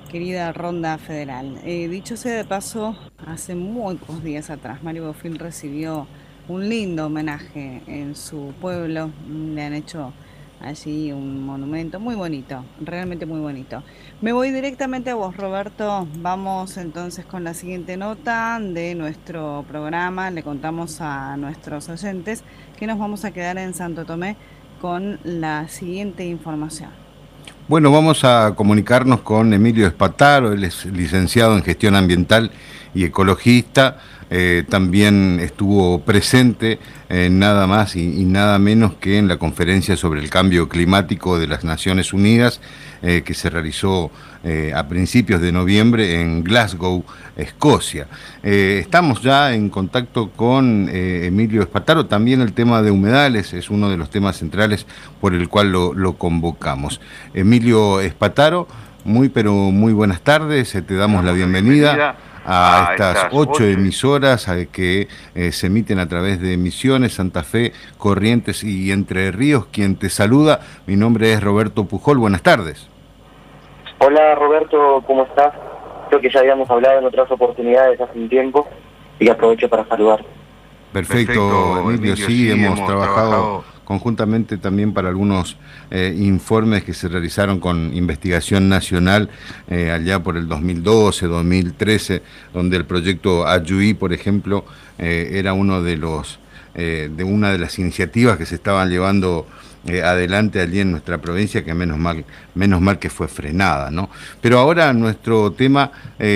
querida Ronda Federal. Dicho sea de paso, hace muy pocos días atrás, Mario Bofill recibió un lindo homenaje en su pueblo. Le han hecho allí un monumento muy bonito, realmente muy bonito. Me voy directamente a vos, Roberto. Vamos entonces con la siguiente nota de nuestro programa. Le contamos a nuestros oyentes que nos vamos a quedar en Santo Tomé con la siguiente información. Bueno, vamos a comunicarnos con Emilio Espataro, él es licenciado en gestión ambiental y ecologista. También estuvo presente nada más y nada menos que en la conferencia sobre el cambio climático de las Naciones Unidas, que se realizó a principios de noviembre en Glasgow, Escocia. Estamos ya en contacto con Emilio Espataro. También el tema de humedales es uno de los temas centrales por el cual lo convocamos. Emilio Espataro, muy pero muy buenas tardes. Te damos la bienvenida a estas 8 emisoras que se emiten a través de Misiones, Santa Fe, Corrientes y Entre Ríos. Quien te saluda, mi nombre es Roberto Pujol. Buenas tardes. Hola Roberto, ¿cómo estás? Creo que ya habíamos hablado en otras oportunidades hace un tiempo y aprovecho para saludar. Perfecto, Emilio. Sí, hemos trabajado conjuntamente también para algunos informes que se realizaron con investigación nacional allá por el 2012, 2013, donde el proyecto Ayuí, por ejemplo, era uno de una de las iniciativas que se estaban llevando adelante allí en nuestra provincia, que menos mal que fue frenada, ¿no? Pero ahora nuestro tema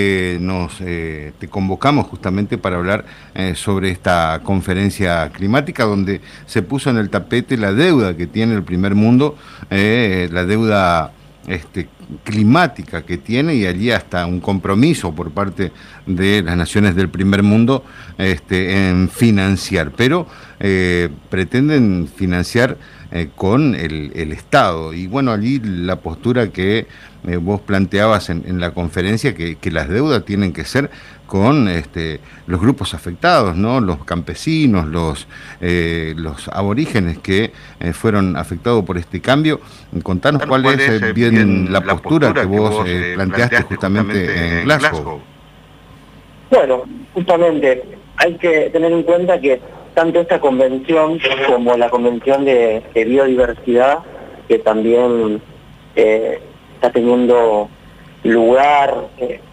te convocamos justamente para hablar sobre esta conferencia climática donde se puso en el tapete la deuda que tiene el primer mundo, la deuda climática que tiene, y allí hasta un compromiso por parte de las naciones del primer mundo en financiar, pero pretenden financiar con el Estado. Y bueno, allí la postura que vos planteabas en la conferencia, que las deudas tienen que ser con los grupos afectados, ¿no? Los campesinos, los aborígenes que fueron afectados por este cambio. Contanos cuál es bien la postura que vos planteaste justamente en Glasgow. Bueno, justamente hay que tener en cuenta que tanto esta convención como la convención de biodiversidad, que también está teniendo lugar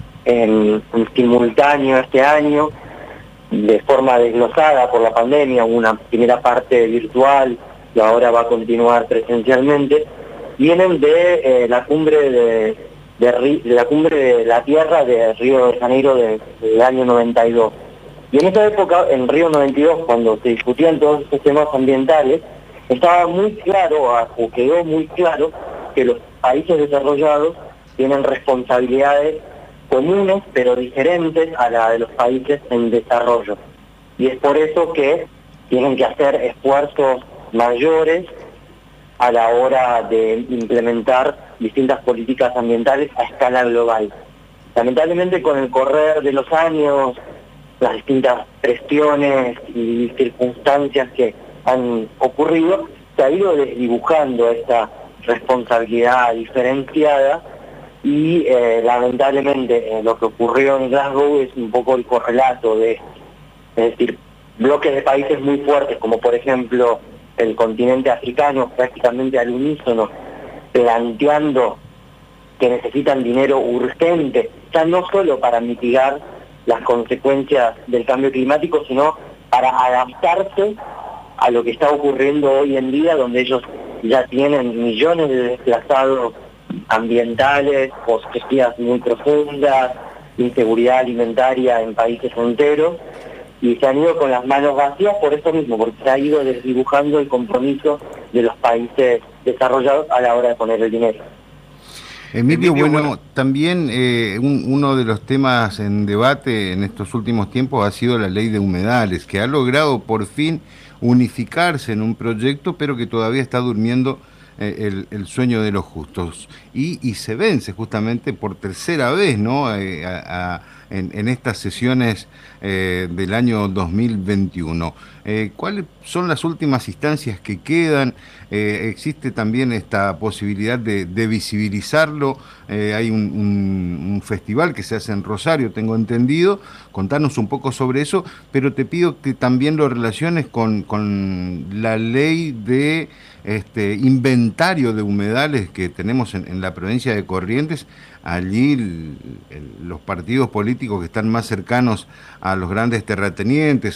en simultáneo este año, de forma desglosada por la pandemia, una primera parte virtual y ahora va a continuar presencialmente, vienen de la cumbre de la cumbre de la Tierra de Río de Janeiro del año 92. Y en esa época, en Río 92, cuando se discutían todos estos temas ambientales, estaba muy claro, o quedó muy claro, que los países desarrollados tienen responsabilidades comunes, pero diferentes a la de los países en desarrollo. Y es por eso que tienen que hacer esfuerzos mayores a la hora de implementar distintas políticas ambientales a escala global. Lamentablemente, con el correr de los años, las distintas presiones y circunstancias que han ocurrido, se ha ido desdibujando esta responsabilidad diferenciada y lamentablemente lo que ocurrió en Glasgow es un poco el correlato de esto. Es decir, bloques de países muy fuertes, como por ejemplo el continente africano, prácticamente al unísono, planteando que necesitan dinero urgente, ya no solo para mitigar las consecuencias del cambio climático, sino para adaptarse a lo que está ocurriendo hoy en día, donde ellos ya tienen millones de desplazados ambientales, por sequías muy profundas, inseguridad alimentaria en países enteros, y se han ido con las manos vacías por eso mismo, porque se ha ido desdibujando el compromiso de los países desarrollados a la hora de poner el dinero. Emilio, bueno, también uno de los temas en debate en estos últimos tiempos ha sido la ley de humedales, que ha logrado por fin unificarse en un proyecto, pero que todavía está durmiendo el sueño de los justos. Y se vence justamente por tercera vez, ¿no? En estas sesiones del año 2021. ¿Cuáles son las últimas instancias que quedan? ¿Existe también esta posibilidad de visibilizarlo? Hay un festival que se hace en Rosario, tengo entendido. Contanos un poco sobre eso, pero te pido que también lo relaciones con la ley de inventario de humedales que tenemos en la provincia de Corrientes. Allí los partidos políticos que están más cercanos a los grandes terratenientes,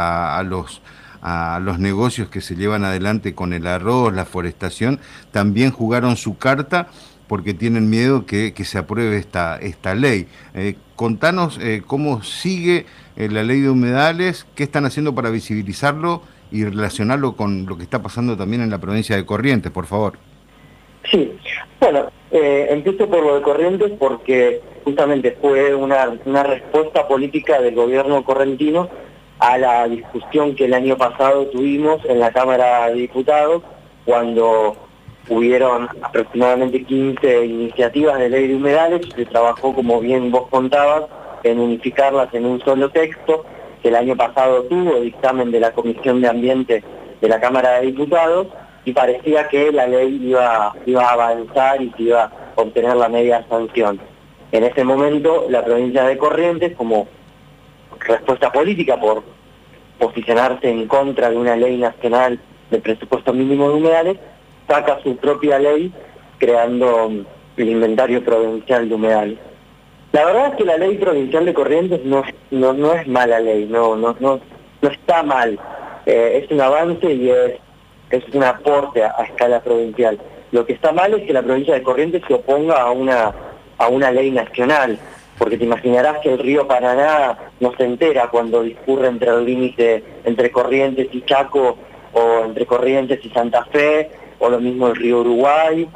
a los negocios que se llevan adelante con el arroz, la forestación, también jugaron su carta porque tienen miedo que se apruebe esta ley. Contanos cómo sigue la ley de humedales, qué están haciendo para visibilizarlo y relacionarlo con lo que está pasando también en la provincia de Corrientes, por favor. Sí, bueno, empiezo por lo de Corrientes porque justamente fue una respuesta política del gobierno correntino a la discusión que el año pasado tuvimos en la Cámara de Diputados, cuando hubieron aproximadamente 15 iniciativas de ley de humedales. Se trabajó, como bien vos contabas, en unificarlas en un solo texto, que el año pasado tuvo dictamen de la Comisión de Ambiente de la Cámara de Diputados, y parecía que la ley iba a avanzar y que iba a obtener la media sanción. En ese momento, la provincia de Corrientes, como respuesta política por posicionarse en contra de una ley nacional de presupuesto mínimo de humedales, saca su propia ley creando el inventario provincial de humedales. La verdad es que la ley provincial de Corrientes no es mala ley, no está mal. Es un avance y es un aporte a escala provincial. Lo que está mal es que la provincia de Corrientes se oponga a una ley nacional, porque te imaginarás que el río Paraná no se entera cuando discurre entre el límite entre Corrientes y Chaco, o entre Corrientes y Santa Fe, o lo mismo el río Uruguay,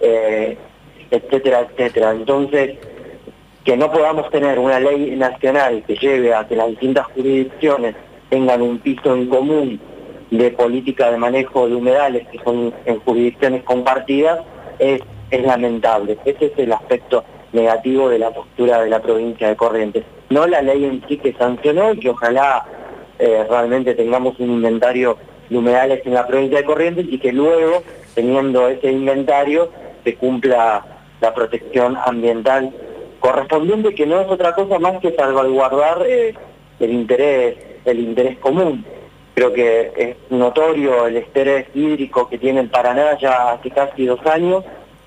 etcétera, etcétera. Entonces, que no podamos tener una ley nacional que lleve a que las distintas jurisdicciones tengan un piso en común de política de manejo de humedales que son en jurisdicciones compartidas, es lamentable. Ese es el aspecto negativo de la postura de la provincia de Corrientes. No la ley en sí que sancionó, y que ojalá realmente tengamos un inventario de humedales en la provincia de Corrientes, y que luego, teniendo ese inventario, se cumpla la protección ambiental correspondiente, que no es otra cosa más que salvaguardar el interés común. Creo que es notorio el estrés hídrico que tiene el Paraná ya hace casi 2 años,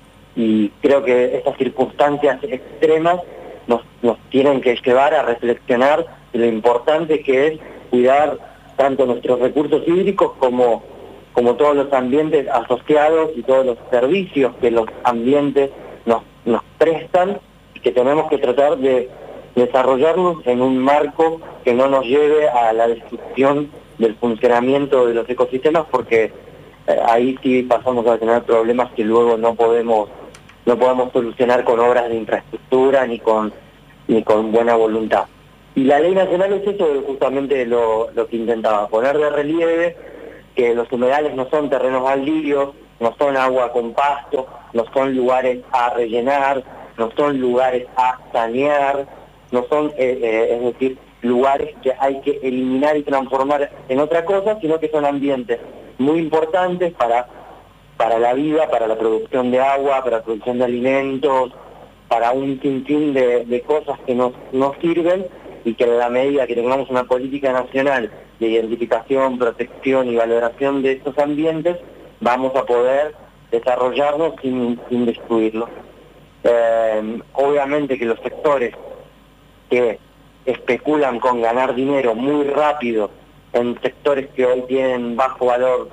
y creo que estas circunstancias extremas nos tienen que llevar a reflexionar de lo importante que es cuidar tanto nuestros recursos hídricos como todos los ambientes asociados y todos los servicios que los ambientes nos prestan, y que tenemos que tratar de desarrollarlos en un marco que no nos lleve a la destrucción del funcionamiento de los ecosistemas, porque ahí sí pasamos a tener problemas que luego no podemos solucionar con obras de infraestructura ni con buena voluntad. Y la ley nacional es eso justamente lo que intentaba, poner de relieve que los humedales no son terrenos baldíos, no son agua con pasto, no son lugares a rellenar, no son lugares a sanear, no son, es decir, lugares que hay que eliminar y transformar en otra cosa, sino que son ambientes muy importantes para la vida, para la producción de agua, para la producción de alimentos, para un sinfín de cosas que nos sirven, y que en la medida que tengamos una política nacional de identificación, protección y valoración de estos ambientes, vamos a poder desarrollarlos sin destruirlos. Obviamente que los sectores que especulan con ganar dinero muy rápido en sectores que hoy tienen bajo valor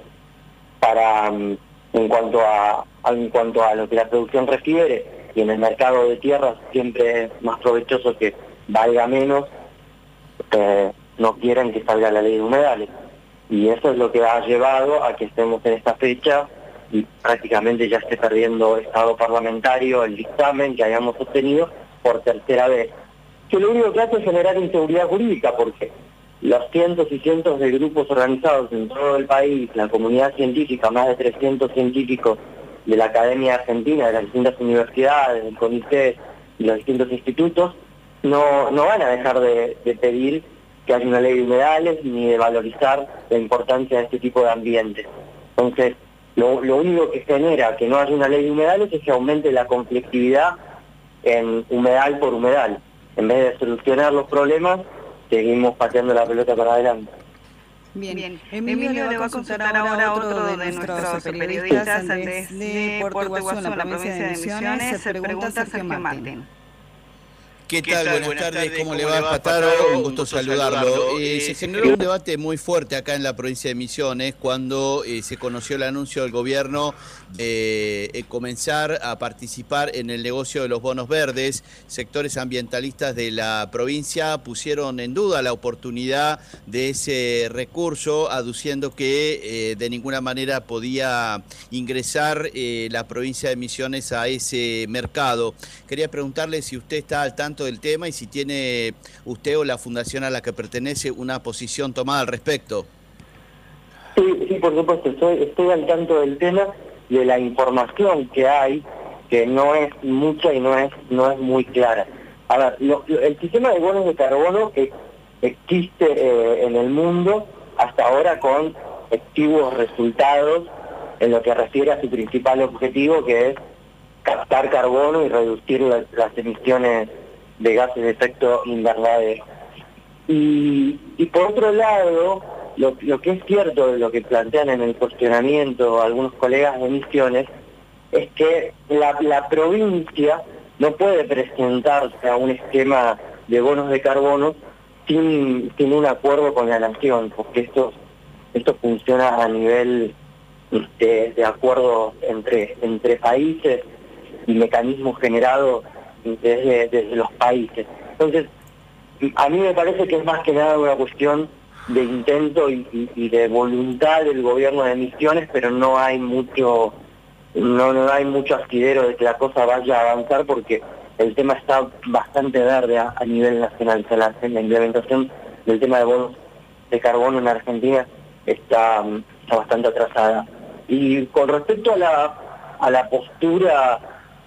en cuanto a lo que la producción refiere, y en el mercado de tierras siempre es más provechoso que valga menos, no quieren que salga la ley de humedales. Y eso es lo que ha llevado a que estemos en esta fecha y prácticamente ya esté perdiendo estado parlamentario el dictamen que hayamos obtenido por tercera vez. Que lo único que hace es generar inseguridad jurídica, porque los cientos y cientos de grupos organizados en todo el país, la comunidad científica, más de 300 científicos de la Academia Argentina, de las distintas universidades, del CONICET y los distintos institutos, no van a dejar de pedir que haya una ley de humedales ni de valorizar la importancia de este tipo de ambientes. Entonces, lo único que genera que no haya una ley de humedales es que aumente la conflictividad en humedal por humedal. En vez de solucionar los problemas, seguimos pateando la pelota para adelante. Bien. Emilio le va a consultar ahora a otro de nuestros periodistas de Puerto Iguazú, en la provincia de Misiones. Se pregunta Sergio Martín. ¿Qué tal? Buenas tardes, ¿cómo le va, Pataro? Un gusto saludarlo. Se generó un debate muy fuerte acá en la provincia de Misiones cuando se conoció el anuncio del gobierno de comenzar a participar en el negocio de los bonos verdes. Sectores ambientalistas de la provincia pusieron en duda la oportunidad de ese recurso, aduciendo que de ninguna manera podía ingresar la provincia de Misiones a ese mercado. Quería preguntarle si usted está al tanto del tema y si tiene usted o la fundación a la que pertenece una posición tomada al respecto. Sí, por supuesto, estoy al tanto del tema, de la información que hay, que no es mucha y no es muy clara. A ver, el sistema de bonos de carbono existe en el mundo hasta ahora con exiguos resultados en lo que refiere a su principal objetivo, que es captar carbono y reducir las emisiones de gases de efecto invernadero. Y por otro lado, lo que es cierto de lo que plantean en el cuestionamiento algunos colegas de Misiones es que la provincia no puede presentarse a un esquema de bonos de carbono sin un acuerdo con la nación, porque esto funciona a nivel de acuerdo entre países y mecanismos generados desde los países. Entonces, a mí me parece que es más que nada una cuestión de intento y de voluntad del gobierno de Misiones, pero no hay mucho asidero de que la cosa vaya a avanzar, porque el tema está bastante verde a nivel nacional. O sea, la implementación del tema de bonos de carbono en Argentina está bastante atrasada. Y con respecto a la postura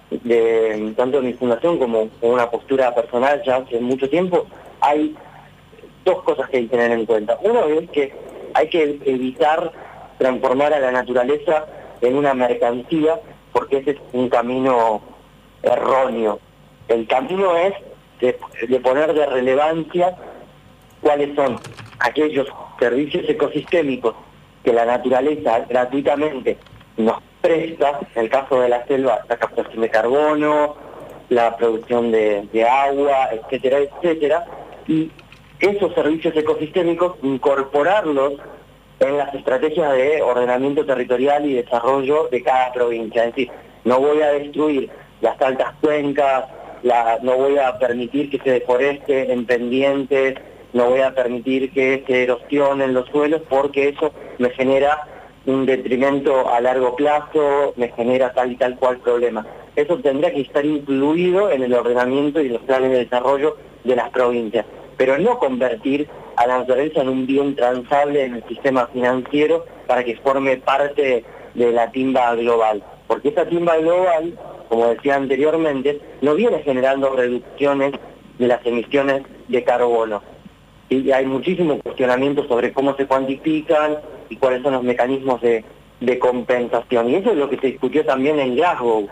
de tanto de mi fundación como una postura personal ya hace mucho tiempo, hay dos cosas que hay que tener en cuenta. Uno es que hay que evitar transformar a la naturaleza en una mercancía, porque ese es un camino erróneo. El camino es de poner de relevancia cuáles son aquellos servicios ecosistémicos que la naturaleza gratuitamente nos presta, en el caso de la selva, la captación de carbono, la producción de agua, etcétera, etcétera, y esos servicios ecosistémicos incorporarlos en las estrategias de ordenamiento territorial y desarrollo de cada provincia. Es decir, no voy a destruir las altas cuencas, no voy a permitir que se deforeste en pendientes, no voy a permitir que se erosionen los suelos, porque eso me genera un detrimento a largo plazo, me genera tal y tal cual problema. Eso tendría que estar incluido en el ordenamiento y los planes de desarrollo de las provincias, pero no convertir a la naturaleza en un bien transable en el sistema financiero para que forme parte de la timba global. Porque esa timba global, como decía anteriormente, no viene generando reducciones de las emisiones de carbono. Y hay muchísimos cuestionamientos sobre cómo se cuantifican y cuáles son los mecanismos de compensación. Y eso es lo que se discutió también en Glasgow.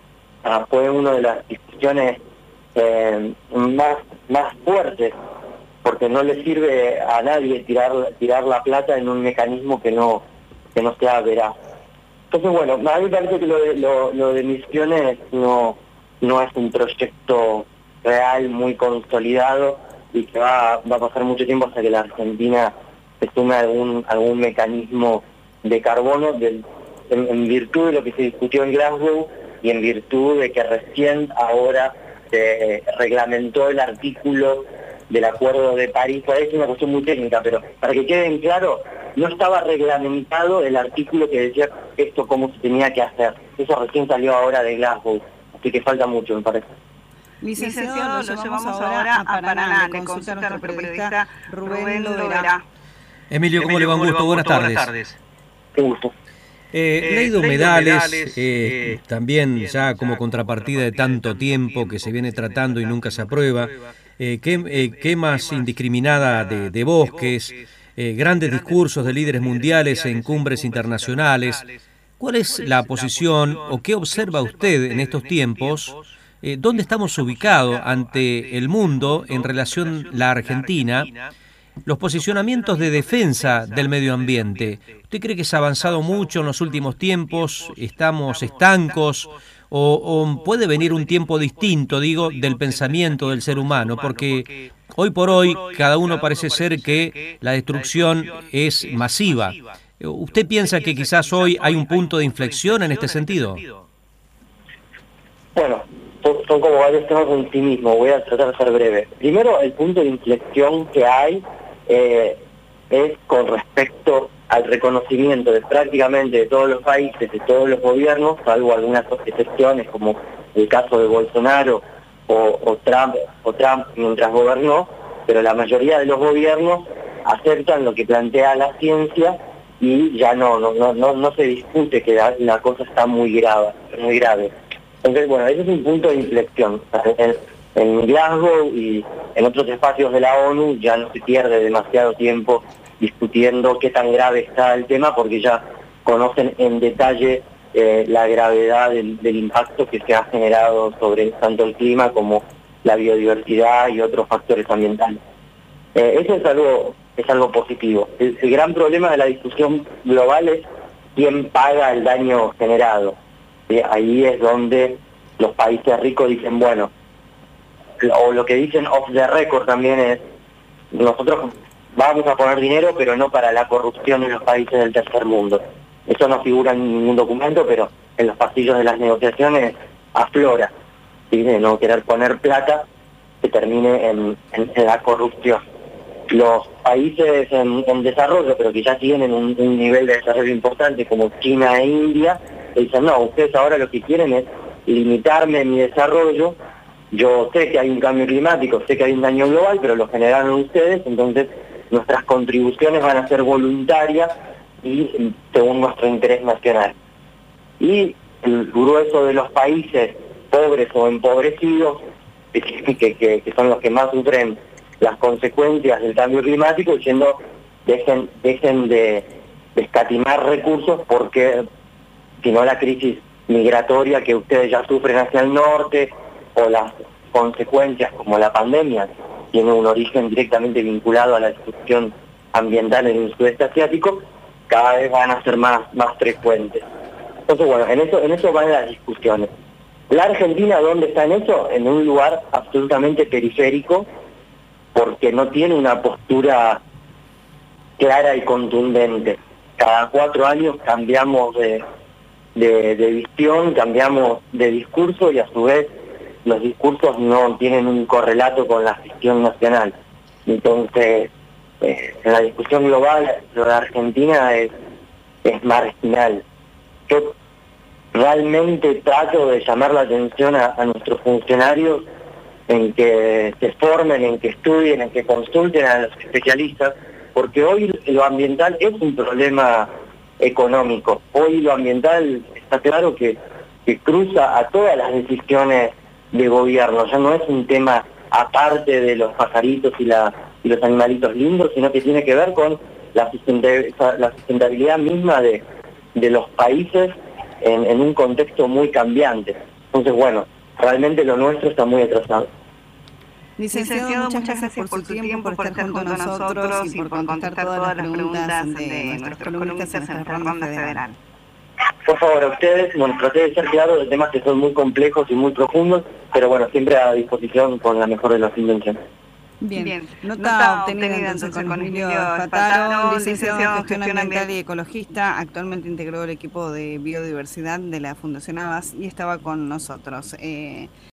Fue una de las discusiones más fuertes, porque no le sirve a nadie tirar la plata en un mecanismo que no sea veraz. Entonces, bueno, a mí me parece que lo de Misiones no es un proyecto real, muy consolidado, y que va a pasar mucho tiempo hasta que la Argentina se sume a algún mecanismo de carbono en virtud de lo que se discutió en Glasgow y en virtud de que recién ahora se reglamentó el artículo del Acuerdo de París. Por ahí es una cuestión muy técnica, pero para que queden claro, no estaba reglamentado el artículo que decía esto cómo se tenía que hacer. Eso recién salió ahora de Glasgow, así que falta mucho, me parece. Licenciado, lo llevamos ahora a Paraná, le consulta a nuestro periodista Rubén Loberá. Emilio, ¿cómo le va? Un gusto, buenas tardes. Un gusto. Ley de humedales, también ya como contrapartida de tanto tiempo que se viene tratando y nunca se aprueba. quemas indiscriminadas de bosques, grandes discursos de líderes mundiales en cumbres internacionales. ¿Cuál es la posición o qué observa usted en estos tiempos? ¿Dónde estamos ubicados ante el mundo en relación a la Argentina? Los posicionamientos de defensa del medio ambiente. ¿Usted cree que se ha avanzado mucho en los últimos tiempos? ¿Estamos estancos? ¿O puede venir un tiempo distinto, digo, del pensamiento del ser humano? Porque hoy por hoy cada uno parece ser que la destrucción es masiva. ¿Usted piensa que quizás hoy hay un punto de inflexión en este sentido? Bueno, son como varios temas en sí mismos, voy a tratar de ser breve. Primero, el punto de inflexión que hay es con respecto al reconocimiento de prácticamente de todos los países, de todos los gobiernos, salvo algunas excepciones como el caso de Bolsonaro o Trump mientras gobernó, pero la mayoría de los gobiernos aceptan lo que plantea la ciencia y ya no se discute que la cosa está muy grave. Entonces, bueno, ese es un punto de inflexión. En Glasgow y en otros espacios de la ONU ya no se pierde demasiado tiempo discutiendo qué tan grave está el tema, porque ya conocen en detalle la gravedad del impacto que se ha generado sobre tanto el clima como la biodiversidad y otros factores ambientales. Eso es algo positivo. El gran problema de la discusión global es quién paga el daño generado. Ahí es donde los países ricos dicen, bueno, o lo que dicen off the record también es, nosotros vamos a poner dinero, pero no para la corrupción en los países del tercer mundo. Eso no figura en ningún documento, pero en los pasillos de las negociaciones aflora, ¿sí? De no querer poner plata que termine en la corrupción. Los países en desarrollo, pero que ya tienen un nivel de desarrollo importante, como China e India, dicen, no, ustedes ahora lo que quieren es limitarme mi desarrollo. Yo sé que hay un cambio climático, sé que hay un daño global, pero lo generaron ustedes, entonces nuestras contribuciones van a ser voluntarias y según nuestro interés nacional. Y el grueso de los países pobres o empobrecidos, que son los que más sufren las consecuencias del cambio climático, diciendo dejen de escatimar recursos, porque si no la crisis migratoria que ustedes ya sufren hacia el norte, o las consecuencias como la pandemia, tiene un origen directamente vinculado a la destrucción ambiental en el sudeste asiático, cada vez van a ser más frecuentes. Entonces, bueno, en eso van las discusiones. La Argentina, ¿dónde está en eso? En un lugar absolutamente periférico, porque no tiene una postura clara y contundente. Cada 4 años cambiamos de visión, cambiamos de discurso, y a su vez los discursos no tienen un correlato con la gestión nacional. Entonces, en la discusión global, lo de Argentina es marginal. Yo realmente trato de llamar la atención a nuestros funcionarios en que se formen, en que estudien, en que consulten a los especialistas, porque hoy lo ambiental es un problema económico. Hoy lo ambiental está claro que cruza a todas las decisiones de gobierno. Ya no es un tema aparte de los pajaritos y los animalitos lindos, sino que tiene que ver con la sustentabilidad misma de los países en un contexto muy cambiante. Entonces, bueno, realmente lo nuestro está muy atrasado. Licenciado, muchas gracias por su tiempo, por estar junto a nosotros y por contestar todas las preguntas de nuestros columnistas en nuestra ronda federal. Por favor, a ustedes, bueno, traté de ser claro de temas que son muy complejos y muy profundos, pero bueno, siempre a disposición con la mejor de las intenciones. Bien. Nota obtenida entonces con Emilio Spataro, licenciado en Gestión Ambiental y Ecologista, actualmente integró el equipo de biodiversidad de la Fundación Havas y estaba con nosotros.